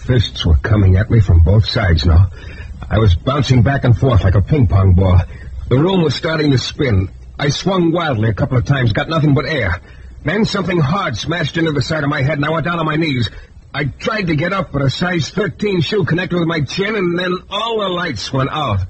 Fists were coming at me from both sides now. I was bouncing back and forth like a ping-pong ball. The room was starting to spin. I swung wildly a couple of times, got nothing but air. Then something hard smashed into the side of my head, and I went down on my knees. I tried to get up, but a size 13 shoe connected with my chin, and then all the lights went out.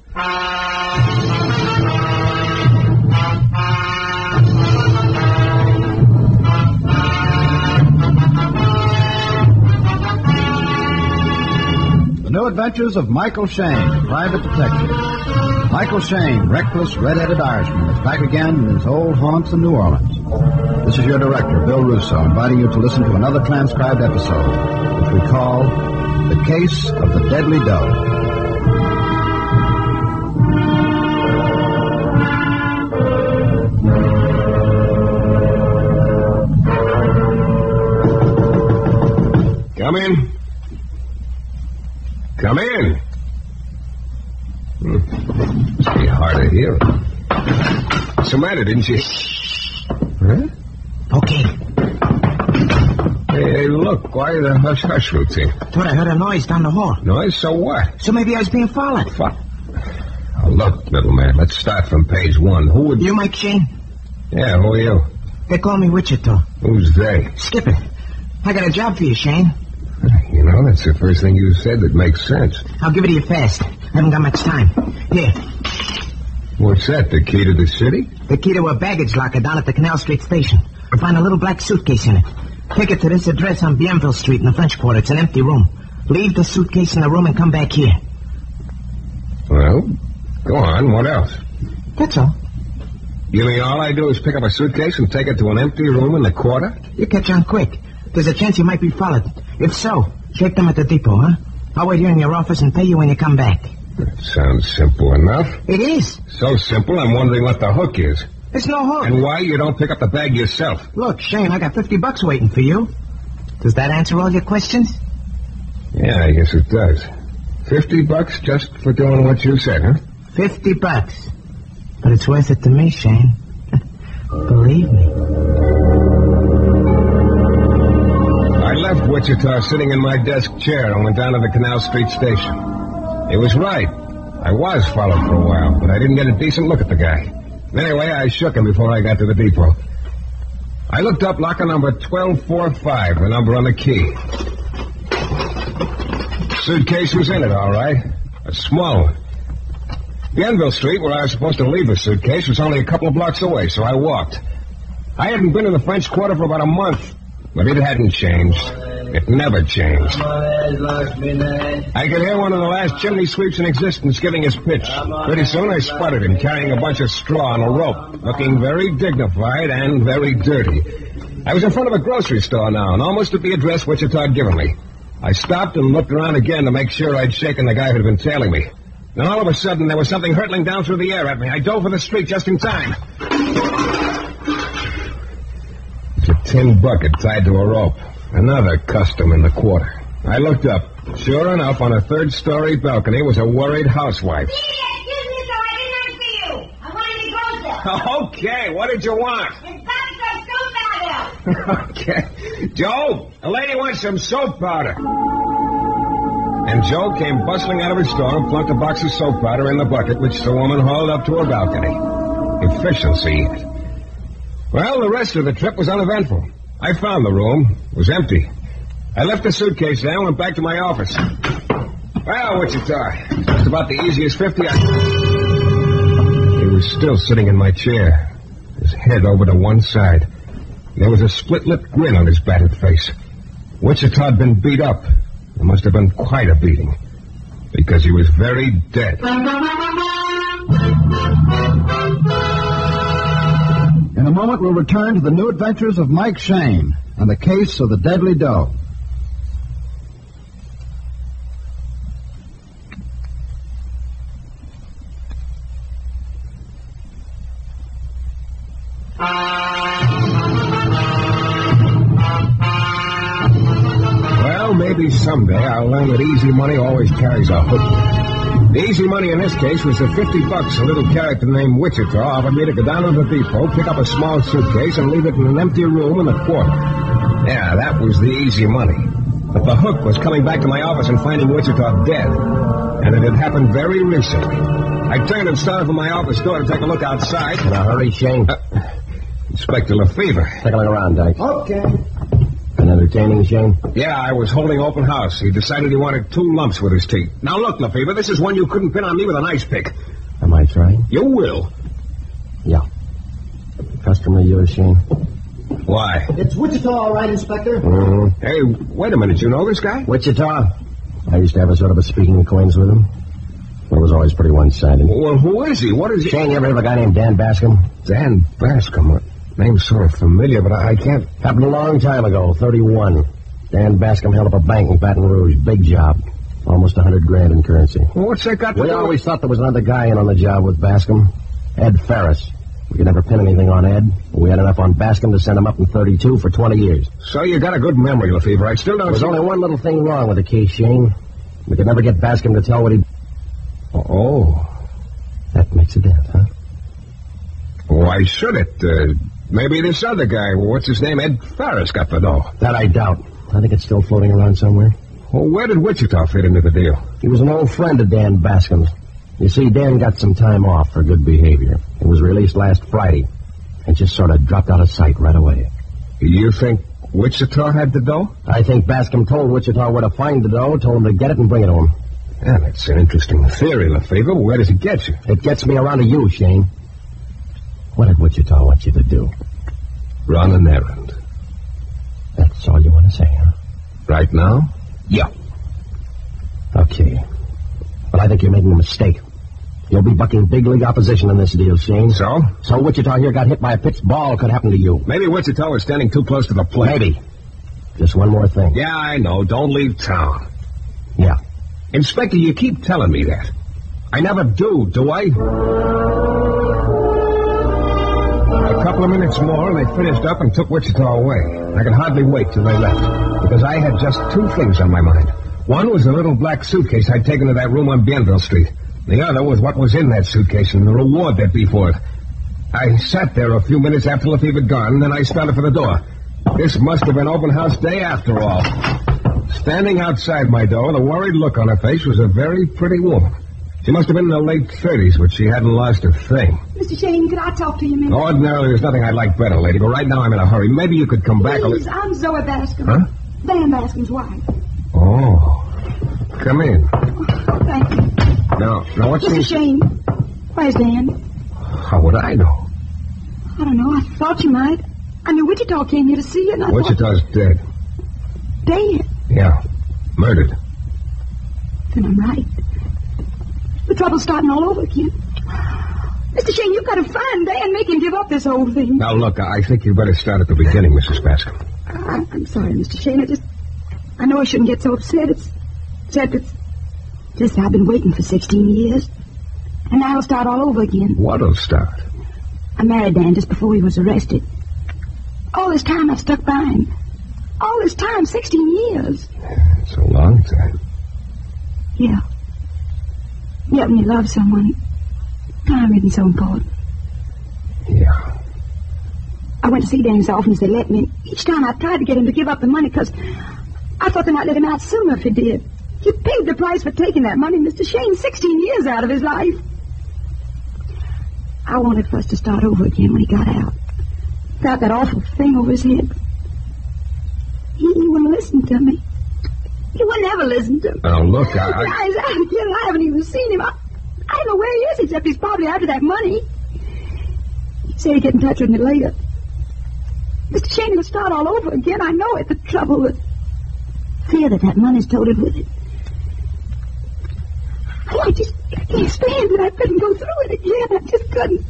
The New Adventures of Michael Shayne, Private Detective. Michael Shayne, reckless, red-headed Irishman, is back again in his old haunts in New Orleans. This is your director, Bill Russo, inviting you to listen to another transcribed episode, which we call The Case of the Deadly Doe. Come in. Come in. Must be hard to hear. What's the matter, didn't you? Huh? Okay. Hey, look, why the hush-hush routine? Thought I heard a noise down the hall. Noise? So what? So maybe I was being followed. Oh, look, little man, let's start from page 1. Who would... You Mike Shayne? Yeah, who are you? They call me Wichita. Who's they? Skip it. I got a job for you, Shayne. You know, that's the first thing you said that makes sense. I'll give it to you fast. I haven't got much time. Here. What's that, the key to the city? The key to a baggage locker down at the Canal Street station. You'll find a little black suitcase in it. Take it to this address on Bienville Street in the French Quarter. It's an empty room. Leave the suitcase in the room and come back here. Well, go on. What else? That's all. You mean all I do is pick up a suitcase and take it to an empty room in the quarter? You catch on quick. There's a chance you might be followed. If so, shake them at the depot, huh? I'll wait here in your office and pay you when you come back. That sounds simple enough. It is. So simple, I'm wondering what the hook is. There's no hook. And why you don't pick up the bag yourself. Look, Shayne, I got $50 waiting for you. Does that answer all your questions? Yeah, I guess it does. $50 just for doing what you said, huh? $50. But it's worth it to me, Shayne. Believe me. I left Wichita sitting in my desk chair and went down to the Canal Street station. It was right. I was followed for a while, but I didn't get a decent look at the guy. Anyway, I shook him before I got to the depot. I looked up locker number 1245, the number on the key. Suitcase was in it, all right. A small one. Bienville Street, where I was supposed to leave the suitcase, was only a couple of blocks away, so I walked. I hadn't been in the French Quarter for about a month, but it hadn't changed. It never changed. I could hear one of the last chimney sweeps in existence giving his pitch. Pretty soon I spotted him carrying a bunch of straw on a rope, looking very dignified and very dirty. I was in front of a grocery store now, and almost at the address Wichita had given me. I stopped and looked around again to make sure I'd shaken the guy who'd been tailing me. Then all of a sudden there was something hurtling down through the air at me. I dove for the street just in time. It's a tin bucket tied to a rope. Another custom in the quarter. I looked up. Sure enough, on a third-story balcony was a worried housewife. Excuse me, sir, I didn't ask for you. I wanted to go there. Okay, what did you want? It's got some soap powder. Okay. Joe, the lady wants some soap powder. And Joe came bustling out of his store and plunked a box of soap powder in the bucket, which the woman hauled up to her balcony. Efficiency. Well, the rest of the trip was uneventful. I found the room. It was empty. I left the suitcase there and went back to my office. Well, Wichita, just about the easiest 50 He was still sitting in my chair, his head over to one side. There was a split-lipped grin on his battered face. Wichita had been beat up. It must have been quite a beating, because he was very dead. In a moment, we'll return to the new adventures of Mike Shayne and the case of the Deadly Doe. Well, maybe someday I'll learn that easy money always carries a hook. The easy money in this case was the $50 a little character named Wichita offered me to go down to the depot, pick up a small suitcase, and leave it in an empty room in the quarter. Yeah, that was the easy money. But the hook was coming back to my office and finding Wichita dead. And it had happened very recently. I turned and started for my office door to take a look outside. In a hurry, Shane? Inspector Lefevre. Take a look around, Dyke. Okay. Been entertaining, Shane? Yeah, I was holding open house. He decided he wanted 2 lumps with his teeth. Now look, Lefevre, this is one you couldn't pin on me with an ice pick. Am I trying? You will. Yeah. Customer of yours, Shane? Why? It's Wichita, all right, Inspector. Mm-hmm. Hey, wait a minute. You know this guy? Wichita? I used to have a sort of a speaking acquaintance with him. It was always pretty one-sided. Well, who is he? What is he? Shane, you ever heard of a guy named Dan Bascom? Dan Bascom. Name's sort of familiar, but I can't... Happened a long time ago, 31. Dan Bascom held up a bank in Baton Rouge. Big job. Almost $100,000 in currency. Well, what's that got to do? We always thought there was another guy in on the job with Bascom. Ed Ferris. We could never pin anything on Ed. We had enough on Bascom to send him up in 32 for 20 years. So you got a good memory, Lefevre. I still don't... There's only one little thing wrong with the case, Shane. We could never get Bascom to tell what he... Oh. That makes a dent, huh? Why should it? Maybe this other guy, what's his name, Ed Ferris, got the dough. That I doubt. I think it's still floating around somewhere. Well, where did Wichita fit into the deal? He was an old friend of Dan Bascom's. You see, Dan got some time off for good behavior. He was released last Friday and just sort of dropped out of sight right away. You think Wichita had the dough? I think Bascom told Wichita where to find the dough, told him to get it and bring it to him. Yeah, that's an interesting theory, Lefevre. Where does it get you? It gets me around to you, Shane. What did Wichita want you to do? Run an errand. That's all you want to say, huh? Right now? Yeah. Okay. But I think you're making a mistake. You'll be bucking big league opposition in this deal, Shane. So? So Wichita here got hit by a pitched ball. Could happen to you. Maybe Wichita was standing too close to the plate. Maybe. Just one more thing. Yeah, I know. Don't leave town. Yeah. Inspector, you keep telling me that. I never do I? A couple of minutes more, and they finished up and took Wichita away. I could hardly wait till they left, because I had just 2 things on my mind. One was the little black suitcase I'd taken to that room on Bienville Street. The other was what was in that suitcase and the reward there'd be for it. I sat there a few minutes after Lefevre had gone, and then I started for the door. This must have been open house day after all. Standing outside my door with a worried look on her face was a very pretty woman. She must have been in her late 30s, but she hadn't lost a thing. Mr. Shane, could I talk to you a minute? Ordinarily, there's nothing I'd like better, lady, but right now I'm in a hurry. Maybe you could come back a Please, little... I'm Zoe Bascom. Huh? Dan Bascom's wife. Oh. Come in. Thank you. Now what's Mr. Shane, where's Dan? How would I know? I don't know. I thought you might. I knew Wichita came here to see you, and I Wichita's dead. Dead? Yeah. Murdered. Then I'm right. The trouble's starting all over again. Mr. Shane, you've got to find Dan, make him give up this whole thing. Now, look, I think you better start at the beginning, Mrs. Bascom. I'm sorry, Mr. Shane. I know I shouldn't get so upset. It's just I've been waiting for 16 years. And now I'll start all over again. What'll start? I married Dan just before he was arrested. All this time I've stuck by him. All this time, 16 years. It's a long time. Yeah. Yeah, when you love someone, time isn't so important. Yeah. I went to see Dan as often as they let me. Each time I tried to get him to give up the money because I thought they might let him out sooner if he did. He paid the price for taking that money, Mr. Shane, 16 years out of his life. I wanted for us to start over again when he got out. Got that awful thing over his head. He wouldn't listen to me. He wouldn't ever listen to me. Now, look, He's out again. I haven't even seen him. I don't know where he is, except he's probably after that money. He said he'd get in touch with me later. Mr. Shane, it'll start all over again. I know it. The trouble with fear that money's toted with it. I can't stand it. I couldn't go through it again. I just couldn't.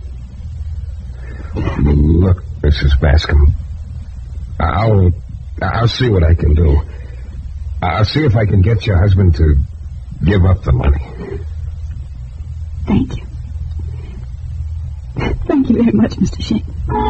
Look, Mrs. Bascom, I'll see what I can do. I'll see if I can get your husband to give up the money. Thank you. Thank you very much, Mr. Shane.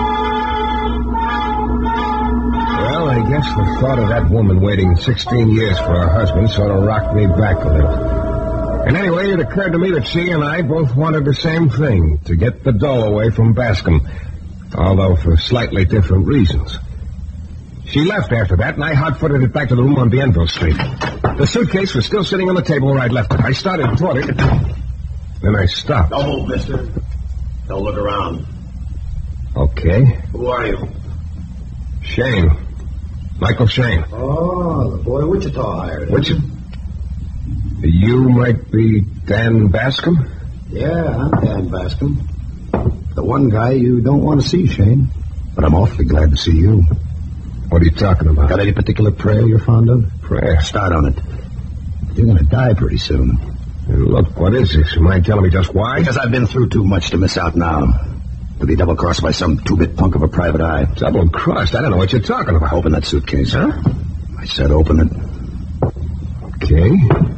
Well, I guess the thought of that woman waiting 16 years for her husband sort of rocked me back a little. And anyway, it occurred to me that she and I both wanted the same thing, to get the dough away from Bascom, although for slightly different reasons. She left after that, and I hot-footed it back to the room on Bienville Street. The suitcase was still sitting on the table where I'd left it. I started toward it. Then I stopped. Don't move, mister. Don't look around. Okay. Who are you? Shane. Michael Shane. Oh, the boy Wichita hired. Which... You might be Dan Bascom? Yeah, I'm Dan Bascom. The one guy you don't want to see, Shane. But I'm awfully glad to see you. What are you talking about? Got any particular prayer you're fond of? Prayer? Start on it. You're going to die pretty soon. Hey, look, what is this? You mind telling me just why? Because I've been through too much to miss out now. To be double-crossed by some two-bit punk of a private eye. Double-crossed? I don't know what you're talking about. Open that suitcase. Huh? I said open it. Okay.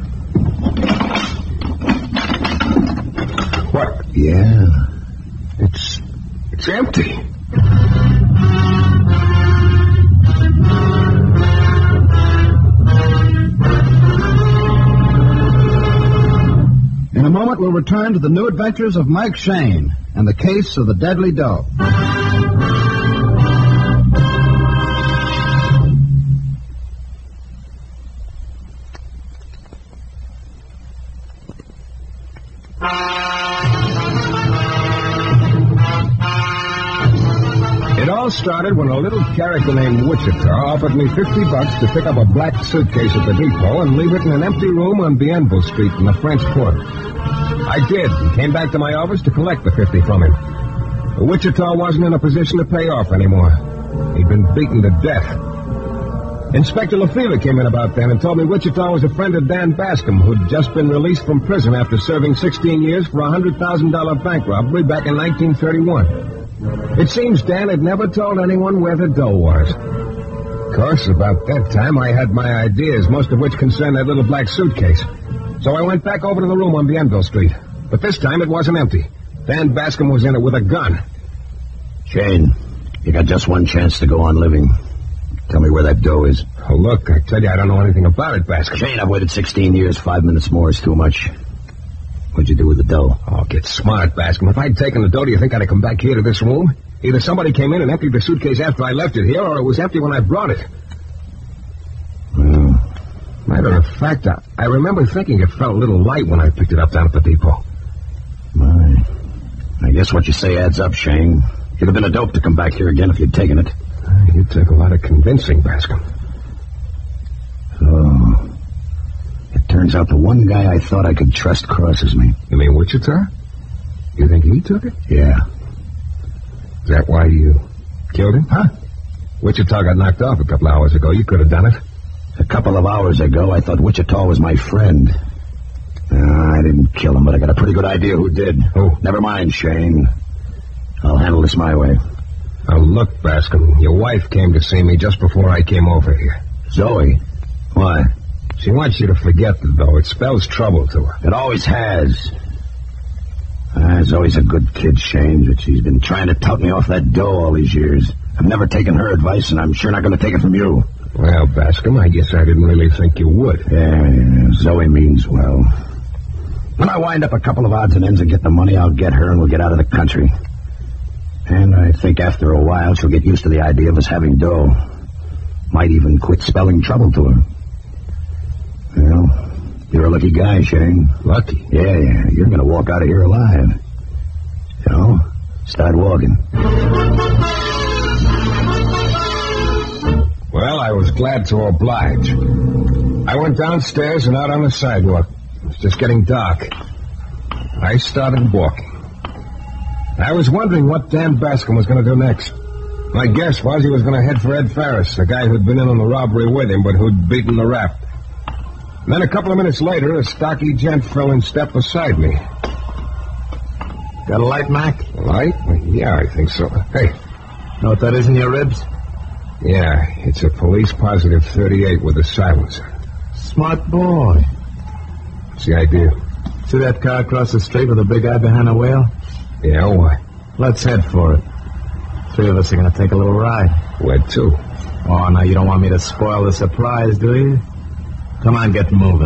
What? Yeah. It's empty. In a moment, we'll return to the new adventures of Mike Shane and the case of the deadly doe. It all started when a little character named Wichita offered me $50 to pick up a black suitcase at the depot and leave it in an empty room on Bienville Street in the French Quarter. I did, and came back to my office to collect the 50 from him. But Wichita wasn't in a position to pay off anymore. He'd been beaten to death. Inspector LaFever came in about then and told me Wichita was a friend of Dan Bascom, who'd just been released from prison after serving 16 years for a $100,000 bank robbery back in 1931. It seems Dan had never told anyone where the dough was. Of course, about that time, I had my ideas, most of which concerned that little black suitcase. So I went back over to the room on Bienville Street. But this time, it wasn't empty. Dan Bascom was in it with a gun. Shane, you got just one chance to go on living. Tell me where that dough is. Oh, look, I tell you, I don't know anything about it, Bascom. Shane, I've waited 16 years. 5 minutes more is too much. What'd you do with the dough? Oh, get smart, Bascom. If I'd taken the dough, do you think I'd have come back here to this room? Either somebody came in and emptied the suitcase after I left it here, or it was empty when I brought it. Matter of fact, I remember thinking it felt a little light when I picked it up down at the depot. My. I guess what you say adds up, Shane. You'd have been a dope to come back here again if you'd taken it. You took a lot of convincing, Bascom. Oh. It turns out the one guy I thought I could trust crosses me. You mean Wichita? You think he took it? Yeah. Is that why you killed him? Huh? Wichita got knocked off a couple hours ago. You could have done it. A couple of hours ago, I thought Wichita was my friend. I didn't kill him, but I got a pretty good idea who did. Who? Never mind, Shane. I'll handle this my way. Now, look, Bascom, your wife came to see me just before I came over here. Zoe? Why? She wants you to forget the dough. It spells trouble to her. It always has. Zoe's a good kid, Shane, but she's been trying to tout me off that dough all these years. I've never taken her advice, and I'm sure not going to take it from you. Well, Bascom, I guess I didn't really think you would. Yeah, Zoe means well. When I wind up a couple of odds and ends and get the money, I'll get her and we'll get out of the country. And I think after a while she'll get used to the idea of us having dough. Might even quit spelling trouble to her. Well, you're a lucky guy, Shane. Lucky? Yeah, you're going to walk out of here alive. So, start walking. Well, I was glad to oblige. I went downstairs and out on the sidewalk. It was just getting dark. I started walking. I was wondering what Dan Bascom was going to do next. My guess was he was going to head for Ed Ferris, the guy who'd been in on the robbery with him, but who'd beaten the rap. And then a couple of minutes later, a stocky gent fell in step beside me. Got a light, Mac? A light? Yeah, I think so. Hey. Know what that is in your ribs? Yeah, it's a police positive 38 with a silencer. Smart boy. What's the idea? See that car across the street with a big eye behind a wheel? Yeah, why? Let's head for it. 3 of us are going to take a little ride. Where to? Oh, now you don't want me to spoil the surprise, do you? Come on, get moving.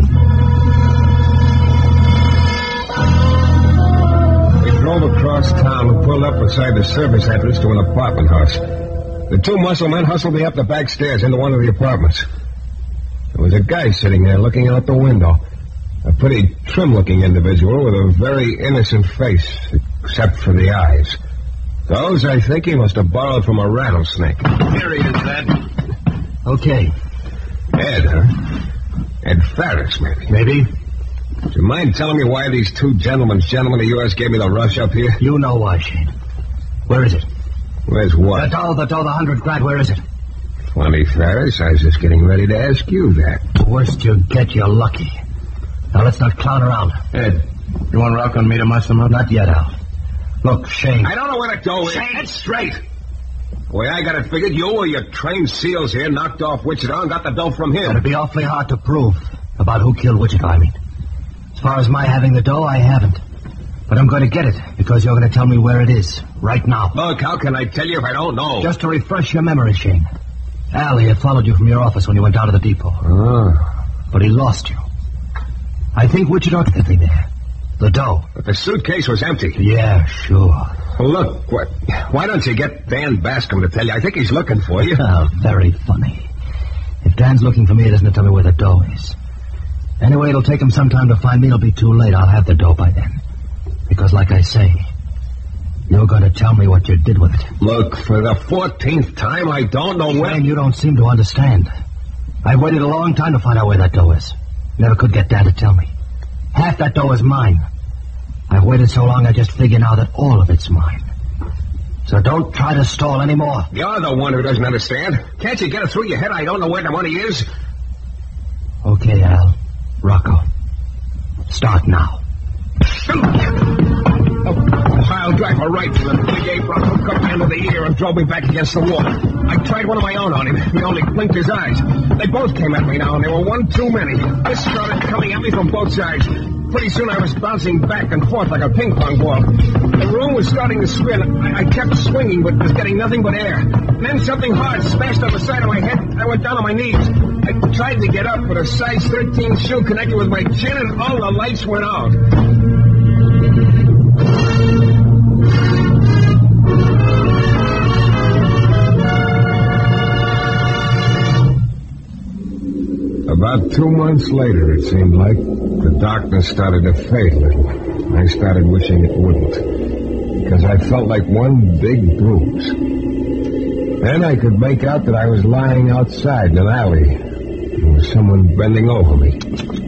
We drove across town and pulled up beside the service entrance to an apartment house. The two muscle men hustled me up the back stairs into one of the apartments. There was a guy sitting there looking out the window. A pretty trim-looking individual with a very innocent face, except for the eyes. Those, I think, he must have borrowed from a rattlesnake. Here he is, Ed. Okay. Ed, huh? Ed Ferris, maybe. Maybe. Do you mind telling me why these two gentlemen of yours gave me the rush up here? You know why, Shane. Where is it? Where's what? The dough, the 100 grand, where is it? Funny, Ferris, I was just getting ready to ask you that. The worst you get, you're lucky. Now, let's not clown around. Ed, you want Rock on me to muss them up? Not yet, Al. Look, Shane. I don't know where the dough is. Shane, it's straight. The way I got it figured, you or your trained SEALs here knocked off Wichita and got the dough from him. It'd be awfully hard to prove about who killed Wichita, I mean. As far as my having the dough, I haven't. But I'm going to get it, because you're going to tell me where it is, right now. Look, how can I tell you if I don't know? Just to refresh your memory, Shane. Al here followed you from your office when you went down to the depot. Oh. But he lost you. I think Wichita took the thing there. The dough. But the suitcase was empty. Yeah, sure. Well, look, why don't you get Dan Bascom to tell you? I think he's looking for you. Oh, very funny. If Dan's looking for me, he doesn't tell me where the dough is. Anyway, it'll take him some time to find me. It'll be too late. I'll have the dough by then. Because, like I say, you're going to tell me what you did with it. Look, for the 14th time, I don't know where... Shane, you don't seem to understand. I've waited a long time to find out where that dough is. Never could get Dan to tell me. Half that dough is mine. I've waited so long I just figure now that all of it's mine. So don't try to stall anymore. You're the one who doesn't understand. Can't you get it through your head I don't know where the money is? Okay, Al. Rocco. Start now. A pile driver right to the big ape Rocco cut me under the ear and drove me back against the wall. I tried one of my own on him. He only blinked his eyes. They both came at me now, and they were one too many. This started coming at me from both sides. Pretty soon I was bouncing back and forth like a ping pong ball. The room was starting to spin. I kept swinging, but was getting nothing but air. And then something hard smashed on the side of my head. I went down on my knees. I tried to get up, but a size 13 shoe connected with my chin, and all the lights went out. About 2 months later, it seemed like, the darkness started to fade a little. I started wishing it wouldn't, because I felt like one big bruise. Then I could make out that I was lying outside in an alley. There was someone bending over me.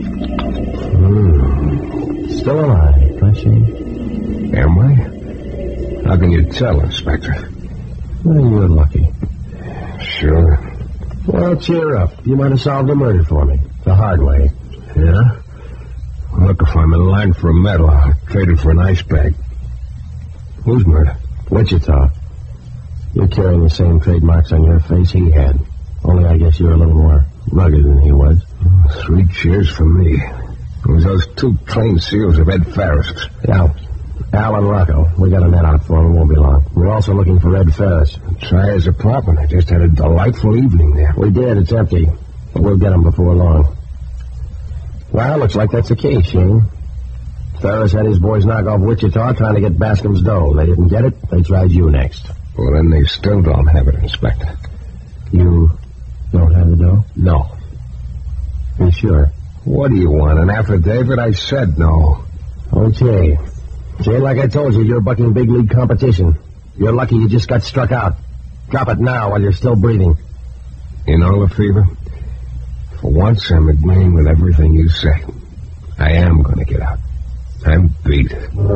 Still alive, huh, Shane? Am I? How can you tell, Inspector? Well, you're lucky. Sure. Well, cheer up. You might have solved the murder for me. The hard way. Yeah? Look, if I'm in line for a medal, I'll trade it for an ice bag. Whose murder? Wichita. You're carrying the same trademarks on your face he had. Only I guess you're a little more rugged than he was. 3 cheers for me. It was those 2 trained SEALs of Ed Ferris's. Yeah. Al and Rocco. We got a net out for him. Won't be long. We're also looking for Ed Ferris. Try his apartment. I just had a delightful evening there. We did. It's empty. But we'll get him before long. Well, looks like that's the case, Shane. Ferris had his boys knock off Wichita trying to get Bascom's dough. They didn't get it. They tried you next. Well, then they still don't have it, Inspector. You don't have the dough? No. You sure? What do you want, an affidavit? I said no. Okay. Shane, like I told you, you're bucking big league competition. You're lucky you just got struck out. Drop it now while you're still breathing. You know, Lefevre, for once I'm agreeing with everything you say. I am going to get out. I'm beat.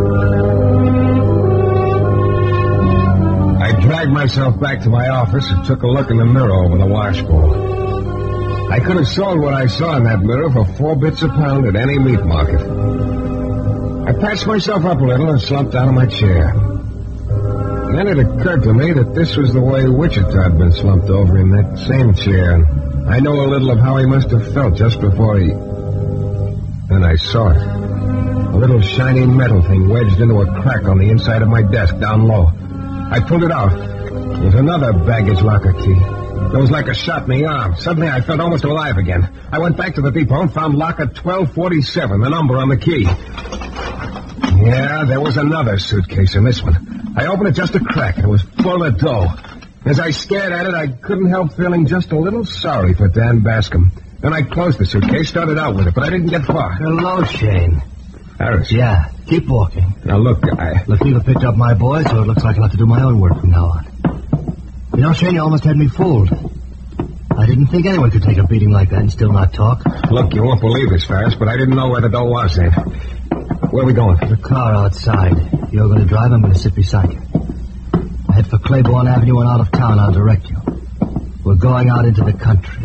I dragged myself back to my office and took a look in the mirror over the washbowl. I could have sold what I saw in that mirror for 4 bits a pound at any meat market. I patched myself up a little and slumped down in my chair. And then it occurred to me that this was the way Wichita had been slumped over in that same chair. And I know a little of how he must have felt just before he... Then I saw it. A little shiny metal thing wedged into a crack on the inside of my desk down low. I pulled it out. It was another baggage locker key. It was like a shot in the arm. Suddenly I felt almost alive again. I went back to the depot and found locker 1247, the number on the key. Yeah, there was another suitcase in this one. I opened it just a crack, and it was full of dough. As I stared at it, I couldn't help feeling just a little sorry for Dan Bascom. Then I closed the suitcase, started out with it, but I didn't get far. Hello, Shane. Harris. Yeah, keep walking. Now, look, Lefeva picked up my boy, so it looks like I'll have to do my own work from now on. You know, Shane, you almost had me fooled. I didn't think anyone could take a beating like that and still not talk. Look, you won't believe this, Ferris, but I didn't know where the dough was then. Where are we going? The car outside. You're going to drive, I'm going to sit beside you. Head for Claiborne Avenue and out of town. I'll direct you. We're going out into the country.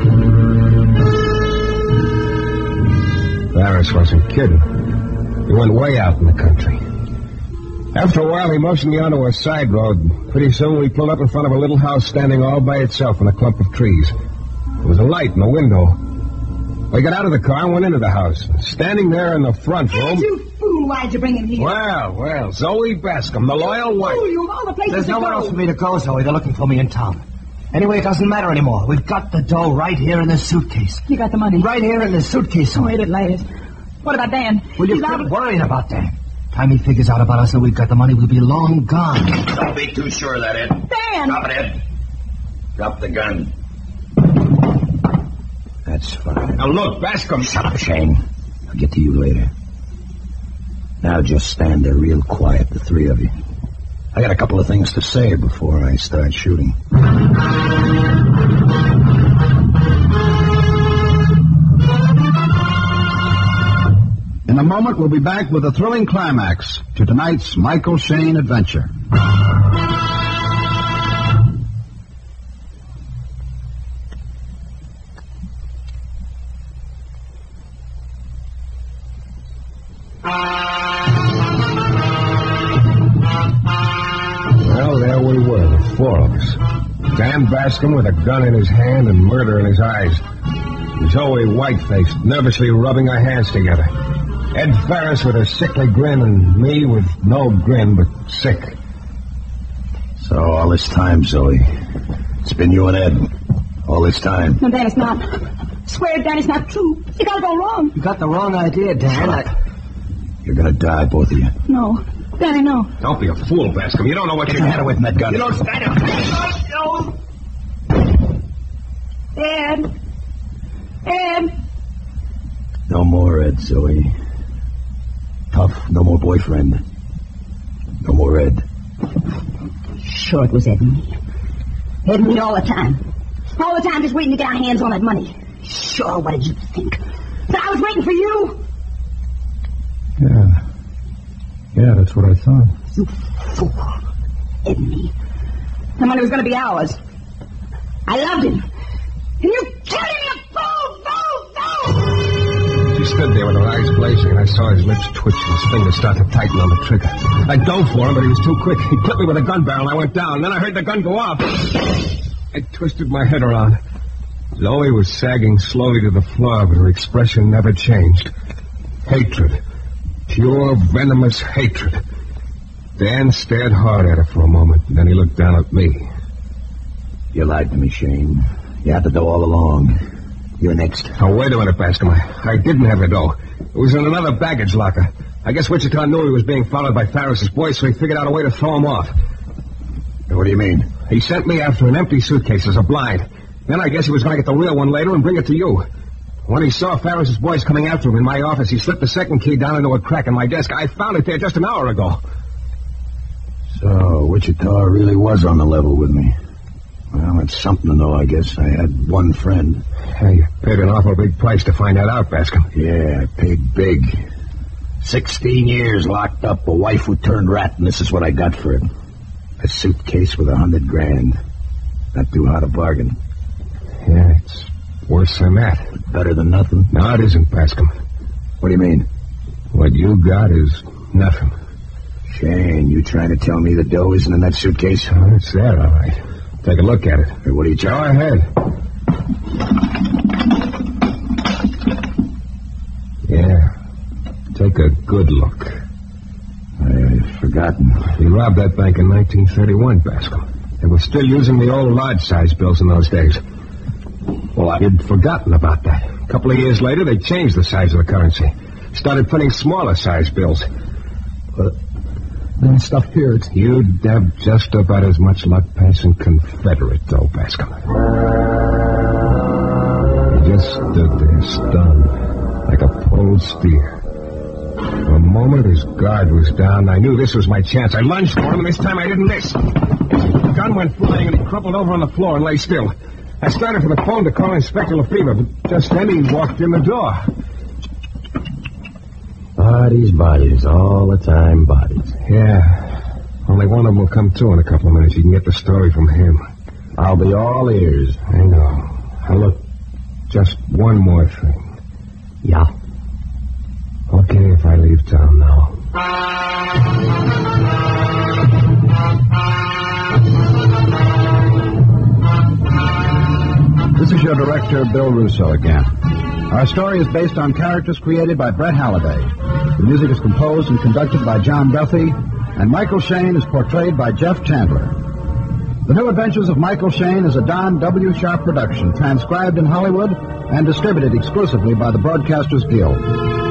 Ferris wasn't kidding. He went way out in the country. After a while, he motioned me onto a side road. Pretty soon, we pulled up in front of a little house standing all by itself in a clump of trees. There was a light in the window. I got out of the car and went into the house. Standing there in the front room... You fool, why'd you bring him here? Well, Zoe Bascom, the loyal wife. Fool, you of all the places There's to nowhere go. else for me to go, Zoe. They're looking for me in town. Anyway, it doesn't matter anymore. We've got the dough right here in this suitcase. You got the money. Right here in this suitcase, Zoe. Wait at last. What about Dan? Will you He's quit out of... worrying about that? Time he figures out about us and we've got the money, we'll be long gone. Don't be too sure of that, Ed. Dan! Drop it, Ed. Drop the gun. That's fine. Now, look, Bascom... Shut up, Shane. I'll get to you later. Now just stand there real quiet, the three of you. I got a couple of things to say before I start shooting. In a moment, we'll be back with a thrilling climax to tonight's Michael Shayne adventure. Well, there we were, the four of us. Dan Bascom with a gun in his hand and murder in his eyes. Zoe white-faced, nervously rubbing her hands together. Ed Ferris with a sickly grin, and me with no grin but sick. So all this time, Zoe, it's been you and Ed. All this time. No, Dan, it's not. Swear, Dan, it's not true. You gotta go wrong. You got the wrong idea, Dan. You're gonna die, both of you. No. Danny, no. Don't be a fool, Bascom. You don't know what Get you're... your head away from that gun. You don't stand up. Ed. Ed. No more Ed, Zoe. Tough, no more boyfriend. No more Ed. Sure it was Ed and me. Ed and me all the time. All the time just waiting to get our hands on that money. Sure, what did you think? That I was waiting for you? Yeah, that's what I thought. You fool. Ed and me. The money was going to be ours. I loved him. And you killed him, you fool! She stood there with her eyes blazing, and I saw his lips twitch and his fingers start to tighten on the trigger. I dove for him, but he was too quick. He clipped me with a gun barrel, and I went down. Then I heard the gun go off. I twisted my head around. Zoe was sagging slowly to the floor, but her expression never changed. Hatred. Pure, venomous hatred. Dan stared hard at her for a moment, and then he looked down at me. You lied to me, Shane. You had the dough all along. You're next. Now, wait a minute, Bascom. I didn't have the dough. It was in another baggage locker. I guess Wichita knew he was being followed by Ferris's boys, so he figured out a way to throw him off. What do you mean? He sent me after an empty suitcase as a blind. Then I guess he was going to get the real one later and bring it to you. When he saw Ferris's boys coming after him in my office, he slipped the second key down into a crack in my desk. I found it there just an hour ago. So, Wichita really was on the level with me. Well, it's something to know, I guess. I had one friend. Hey, you paid an awful big price to find that out, Bascom. Yeah, I paid big. 16 years locked up, a wife who turned rat, and this is what I got for it. A suitcase with $100,000. Not too hard a bargain. Yeah, it's worse than that. Better than nothing. No, it isn't, Bascom. What do you mean? What you got is nothing. Shane, you trying to tell me the dough isn't in that suitcase? Oh, it's there, all right. Take a look at it. Hey, what are you Go trying? ahead. Yeah. Take a good look. I've forgotten. He robbed that bank in 1931, Bascom. They were still using the old large-size bills in those days. Well, I'd forgotten about that. A couple of years later, they changed the size of the currency. Started printing smaller-size bills. Then stuff here, it's... You'd have just about as much luck passing Confederate, though, Bascom. He just stood there, stunned, like a pulled steer. The moment his guard was down, I knew this was my chance. I lunged for him, and this time I didn't miss. His gun went flying, and he crumpled over on the floor and lay still. I started for the phone to call Inspector Lefevre, but just then he walked in the door. Bodies, all the time, bodies. Yeah. Only one of them will come to in a couple of minutes. You can get the story from him. I'll be all ears. I know. Now, look, just one more thing. Yeah? Okay, if I leave town now. This is your director, Bill Russo, again. Our story is based on characters created by Brett Halliday. The music is composed and conducted by John Duffy, and Michael Shayne is portrayed by Jeff Chandler. The New Adventures of Michael Shayne is a Don W. Sharp production, transcribed in Hollywood and distributed exclusively by the Broadcasters Guild.